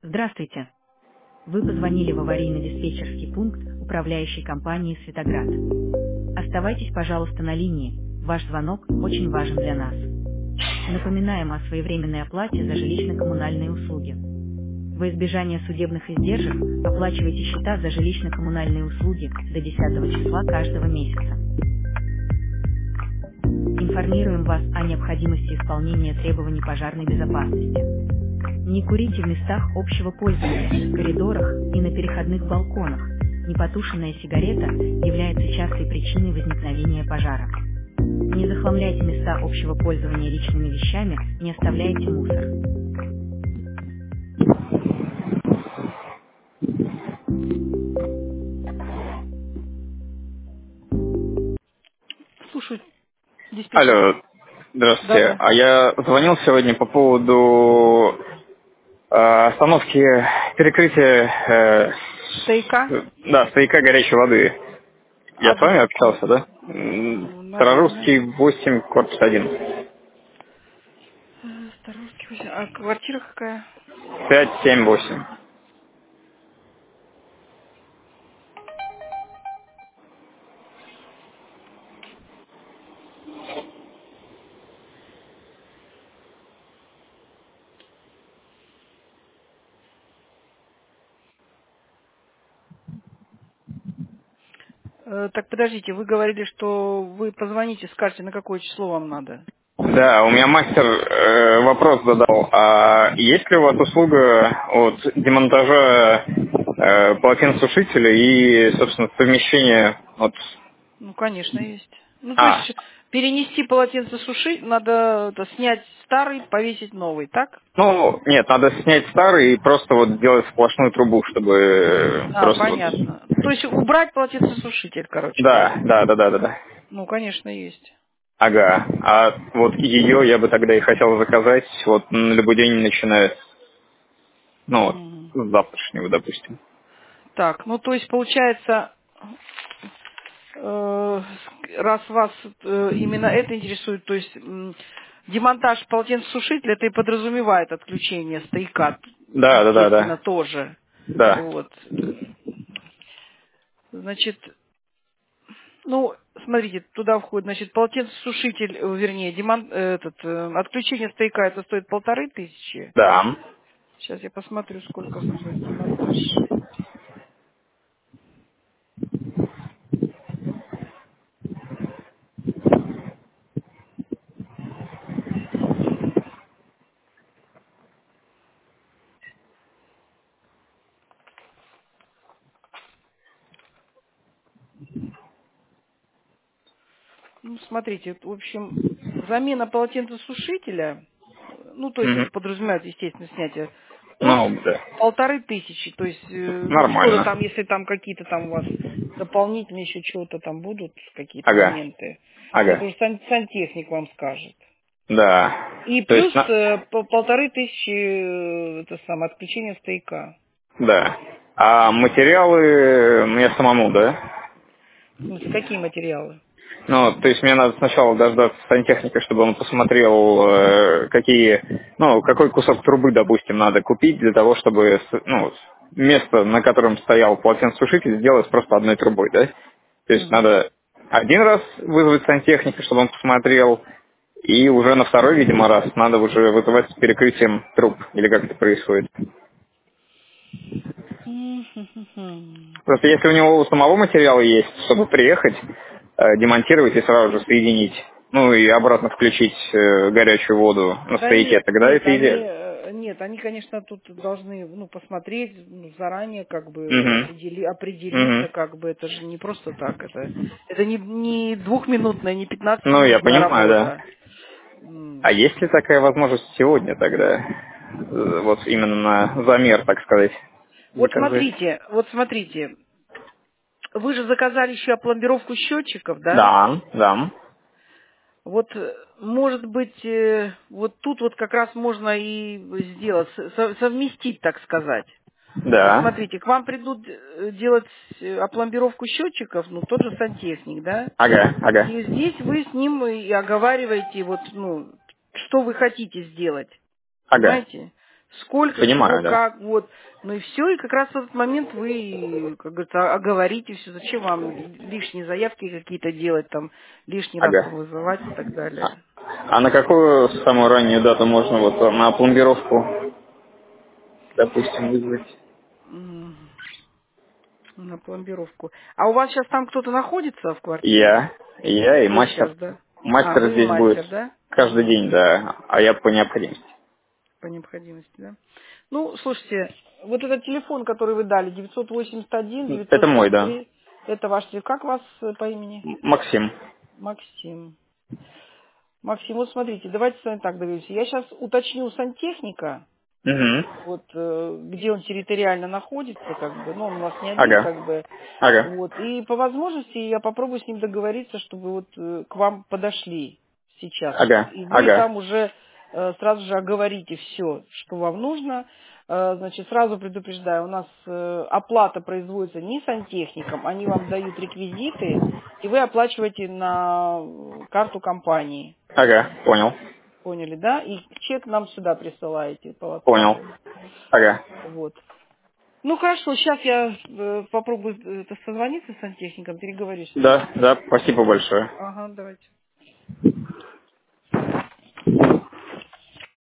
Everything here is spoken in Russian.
Здравствуйте. Вы позвонили в аварийно-диспетчерский пункт управляющей компании «Светоград». Оставайтесь, пожалуйста, на линии. Ваш звонок очень важен для нас. Напоминаем о своевременной оплате за жилищно-коммунальные услуги. Во избежание судебных издержек оплачивайте счета за жилищно-коммунальные услуги до 10 числа каждого месяца. Информируем вас о необходимости исполнения требований пожарной безопасности. Не курите в местах общего пользования, в коридорах и на переходных балконах. Непотушенная сигарета является частой причиной возникновения пожара. Не захламляйте места общего пользования личными вещами, не оставляйте мусор. Слушай, диспетчер. Алло, здравствуйте. Да-да. А я звонил сегодня по поводу остановки перекрытия Стояка? стояка горячей воды. Я с Адрес вами какой? общался, да? Наверное. Старорусский 8, корпус 1. Старушки. А квартира какая? 578. Так, подождите, вы говорили, что вы позвоните, скажете, на какое число вам надо. Да, у меня мастер вопрос задал. А есть ли у вас услуга от демонтажа полотенцесушителя и, собственно, совмещения от... Ну, конечно, есть. Ну, то есть перенести полотенце сушить, надо снять старый, повесить новый, так? Ну, нет, надо снять старый и просто вот сделать сплошную трубу, чтобы А, просто вот... понятно. То есть убрать полотенцесушитель, короче Да, говоря. да, да, да, да, да. Ну, конечно, есть. Ага. А вот ее я бы тогда и хотел заказать вот на любой день, начиная ну, вот, Мгм. с завтрашнего, допустим. Так, ну, то есть, получается, раз вас именно это интересует, то есть демонтаж полотенцесушителя, это и подразумевает отключение стояка, Да, да, да, естественно, да. тоже. Да. Вот. Значит, ну, смотрите, туда входит, значит, полотенцесушитель, вернее, отключение стояка, это стоит 1500. Да. Сейчас я посмотрю, сколько стоит демонтаж. Ну, смотрите, в общем, замена полотенцесушителя, ну, то есть это Мгм. подразумевает, естественно, снятие, от Ну, да. 1500. То есть, ну, что-то Нормально. там, если там какие-то там у вас дополнительные еще чего-то там будут, какие-то Ага. моменты, это Ага. уже сантехник вам скажет. Да. И То есть, плюс 1500 это самое отключение стояка. да. А материалы мне самому, да? В смысле, какие материалы? Ну, то есть мне надо сначала дождаться сантехника, чтобы он посмотрел, какой кусок трубы, допустим, надо купить для того, чтобы, место, на котором стоял полотенцесушитель, сделать просто одной трубой, да? То есть Мгм. надо один раз вызвать сантехника, чтобы он посмотрел, и уже на второй, видимо, раз надо уже вызывать с перекрытием труб, или как это происходит. Мгм. Просто если у него у самого материала есть, чтобы приехать, демонтировать и сразу же соединить, ну и обратно включить горячую воду на Да стояке, нет, тогда нет, это они, идеально. нет, они, конечно, тут должны, ну, посмотреть, ну, заранее, как бы, Угу. определиться, Угу. как бы, это же не просто так, это не двухминутная, не Ну, я пятнадцатиминутная понимаю, да. работа. А есть ли такая возможность сегодня тогда, вот именно на замер, так сказать, заказать? Вот смотрите, вы же заказали еще опломбировку счетчиков, да? Да, да, Вот, может быть, вот тут вот как раз можно и сделать, совместить, так сказать. Вот да. смотрите, к вам придут делать опломбировку счетчиков, ну, тот же сантехник, да? Ага, ага, И здесь вы с ним и оговариваете, вот, ну, что вы хотите сделать. ага, Понимаете? сколько, Понимаю, чего, да. как, вот. Ну и все, и как раз в этот момент вы, как говорится, оговорите все. Зачем вам лишние заявки какие-то делать, там, лишний раз Ага. там вызывать и так далее. А на какую самую раннюю дату можно вот на пломбировку, допустим, вызвать? М, На пломбировку. А у вас сейчас там кто-то находится в квартире? Я и Вы мастер. сейчас, да? А, Мастер вы и здесь будет мастер, да? каждый Ага. день, да, а я по необходимости. По необходимости, да? Ну, слушайте, вот этот телефон, который вы дали, 981 Это мой, да. 943, это ваш телефон. Как вас по имени? Максим. Максим. Максим, вот смотрите, давайте с вами так договоримся. Я сейчас уточню у сантехника, Угу. вот где он территориально находится, как бы, ну, он у нас не один, Ага. как бы, Ага. вот, и по возможности я попробую с ним договориться, чтобы вот к вам подошли сейчас, вот, Ага. и вы Ага. там уже сразу же оговорите все, что вам нужно. Значит, сразу предупреждаю, у нас оплата производится не сантехником, они вам дают реквизиты, и вы оплачиваете на карту компании. Ага. Понял. Поняли, да? И чек нам сюда присылаете по Понял. WhatsApp. Ага. Вот. Ну хорошо, сейчас я попробую созвониться с сантехником, переговорю с ним. Да, да, спасибо большое. Ага, давайте.